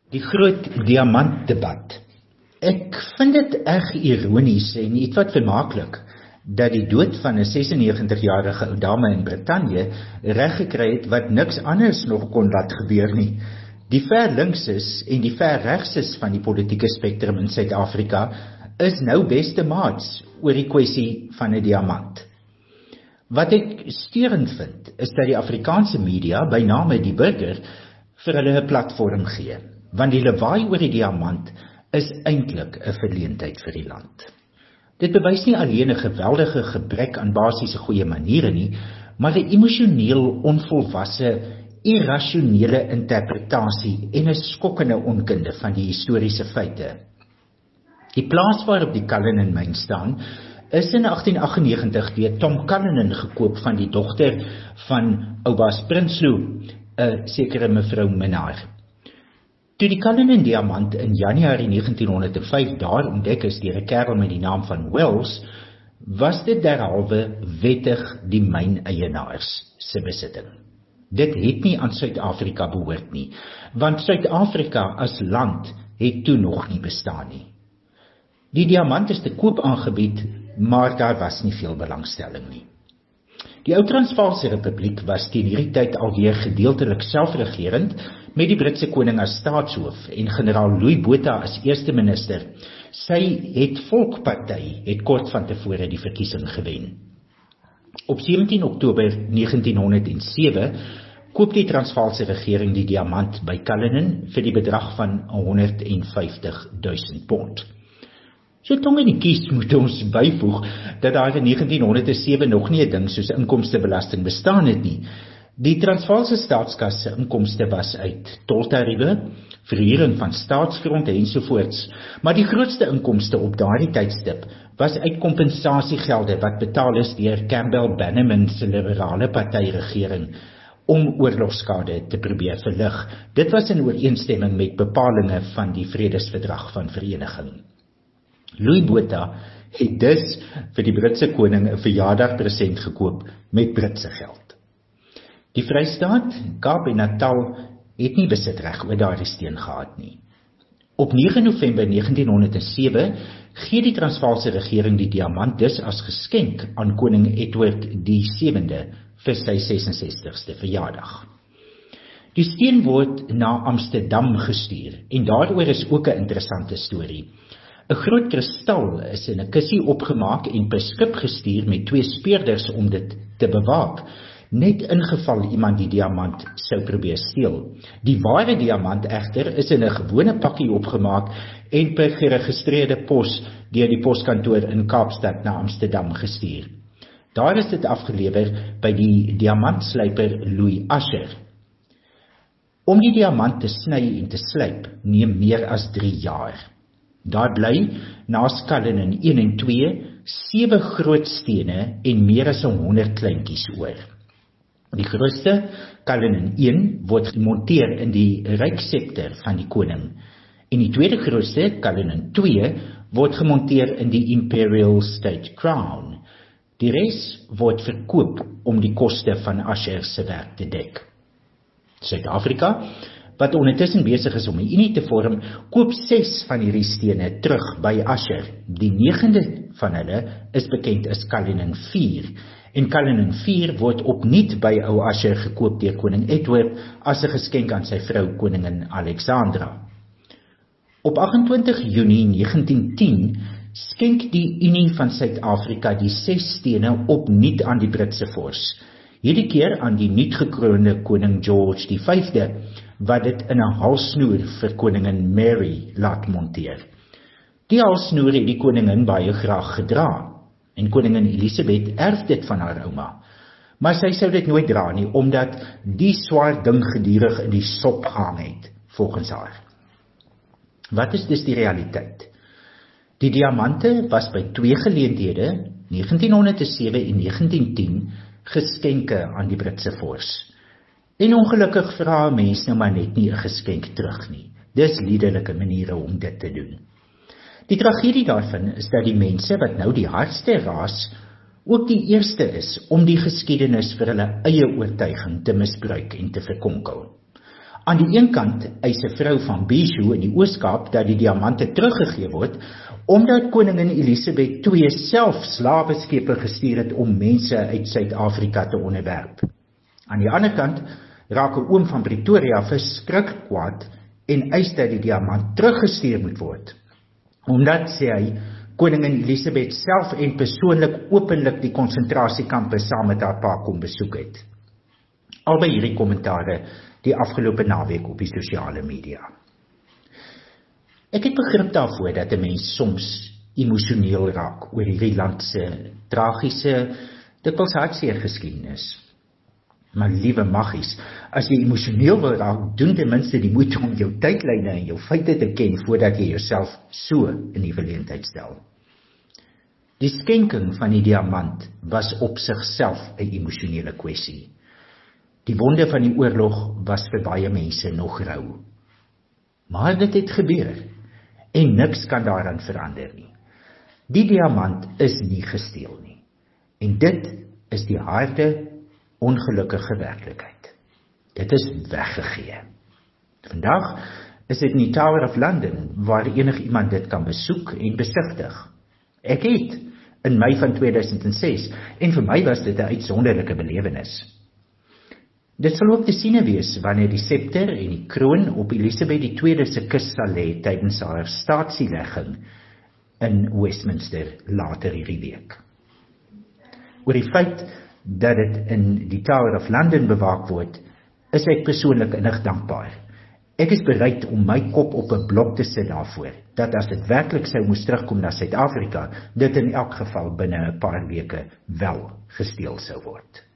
Die groot diamantdebat. Ek vind dit erg ironies en iets wat vermaaklik dat die dood van 'n 96-jarige ou dame in Brittanje reg gekry het wat niks anders nog kon laat gebeur nie. Die ver linkses en die ver regses van die politieke spektrum in Suid-Afrika is nou beste maats oor die kwessie van 'n diamant. Wat ek steurend vind, is dat die Afrikaanse media, by name die Burger, vir hulle 'n platform gee, want die lawaai oor die diamant is eintlik 'n verleentheid vir die land. Dit bewys nie alleen 'n geweldige gebrek aan basiese goeie maniere nie, maar 'n emosioneel onvolwasse, irrasionele interpretasie en 'n skokkende onkunde van die historiese feite. Die plaas waarop die Cullinan myn staan, is in 1898 deur Tom Cullinan gekoop van die dogter van Oubaas Prinsloo, 'n sekere mevrou Minnar. Toe die Cullinan diamant in Januarie 1905 daar ontdek is deur 'n kerel met die naam van Wells, was dit derhalwe wettig die myneienaars se besitting. Dit het nie aan Suid-Afrika behoort nie, want Suid-Afrika as land het toe nog nie bestaan nie. Die diamant is te koop aangebied, maar daar was nie veel belangstelling nie. Die ou Transvaalse Republiek was teen hierdie tyd alweer gedeeltelik selfregerend, met die Britse koning as staatshoof en generaal Louis Botha as eerste minister. Sy het Volkparty het kort van tevore die verkiesing gewen. Op 17 Oktober 1907 koop die Transvaalse regering die diamant by Cullinan vir die bedrag van 150.000 pond. So tong in die kies moet ons byvoeg dat daar in 1907 nog nie 'n ding soos inkomstebelasting bestaan het nie. Die Transvaalse staatskas se inkomste was uit toltariewe, verhuuring van staatsgrond ensovoorts, maar die grootste inkomste op daardie tydstip was uit kompensasiegelde wat betaal is deur Campbell Bannerman se liberale partyregering om oorlogskade te probeer verlig. Dit was in ooreenstemming met bepalinge van die Vredesverdrag van Vereniging. Louis Botha het dus vir die Britse koning 'n verjaardagpresent gekoop met Britse geld. Die Vrystaat, Kaap en Natal het nie besitreg oor daardie steen gehad nie. Op 9 November 1907 gee die Transvaalse regering die diamant dus as geskenk aan koning Edward VII vir sy 66ste verjaardag. Die steen word na Amsterdam gestuur en daaroor is ook 'n interessante storie. 'n Groot kristal is in 'n kussie opgemaak en per skip gestuur met 2 speurders om dit te bewaak, net in geval iemand die diamant sou probeer steel. Die ware diamant egter is in 'n gewone pakkie opgemaak en per geregistreerde pos deur die poskantoor in Kaapstad na Amsterdam gestuur. Daar is dit afgelewer by die diamantslyper Louis Asher. Om die diamant te sny en te slyp neem meer as 3 jaar. Daar bly, naas Cullinan 1 en 2, 7 groot stene en meer as 100 kleintjies oor. Die grootste, Cullinan 1, word gemonteer in die ryksepter van die koning. En die tweede grootste, Cullinan 2, word gemonteer in die Imperial State Crown. Die res word verkoop om die koste van Asher se werk te dek. Suid-Afrika, wat ondertussen besig is om 'n unie te vorm, koop 6 van hierdie stene terug by Asher. Die 9de van hulle is bekend as Cullinan 4, en Cullinan 4 word opnuut by ou Asher gekoop deur koning Edward as 'n geskenk aan sy vrou koningin Alexandra. Op 28 Junie 1910 skenk die Unie van Suid-Afrika die 6 stene opnuut aan die Britse vors. Hierdie keer aan die nuutgekroonde koning George V, wat dit in 'n halssnoer vir koningin Mary laat monteer. Die halssnoer het die koningin baie graag gedra, en koningin Elisabeth erf dit van haar ouma. Maar sy sou dit nooit dra nie, omdat die swaar ding gedurig in die sop gehang het, volgens haar. Wat is dus die realiteit? Die diamante was by 2 geleenthede, 1907 en 1910, geskenke aan die Britse vors. En ongelukkig vra 'n mens nou maar net nie 'n geskenk terug nie. Dis liderlike maniere om dit te doen. Die tragedie daarvan is dat die mense wat nou die hardste raas, ook die eerste is om die geskiedenis vir hulle eie oortuiging te misbruik en te verkonkel. Aan die een kant eis 'n vrou van Bijou in die Oos-Kaap dat die diamante teruggegee word, omdat koningin Elisabeth II self slaweskepe gestuur het om mense uit Suid-Afrika te onderwerp. Aan die ander kant raak 'n oom van Pretoria verskriklik kwaad en eis dat die diamant teruggestuur moet word, omdat, sê hy, koningin Elisabeth self en persoonlik openlik die konsentrasiekampe saam met haar pa kom besoek het. Albei hierdie kommentare die afgelope naweek op die sosiale media. Ek het begrip daarvoor dat 'n mens soms emosioneel raak oor hierdie land se tragiese, dikwels hartseer geskiedenis. Maar liewe maggies, as jy emosioneel wil raak, doen ten minste die moeite om jou tydlyne en jou feite te ken voordat jy jouself so in die verleentheid stel. Die skenking van die diamant was op sigself 'n emosionele kwessie. Die wonde van die oorlog was vir baie mense nog rou. Maar dit het gebeur, en niks kan daaraan verander nie. Die diamant is nie gesteel nie, en dit is die harde, ongelukkige werklikheid. Dit is weggegee. Vandag is dit in die Tower of London, waar enigiemand dit kan besoek en besigtig. Ek het in Mei van 2006, en vir my was dit 'n uitsonderlike belewenis. Dit sal ook te siene wees wanneer die septer en die kroon op Elisabeth II se kus sal lê tydens haar staatsielegging in Westminster later hierdie week. Oor die feit dat dit in die Tower of London bewaak word, is ek persoonlik innig dankbaar. Ek is bereid om my kop op 'n blok te sit daarvoor, dat as dit werklik sou moes terugkom na Suid-Afrika, dit in elk geval binne 'n paar weke wel gesteel sou word.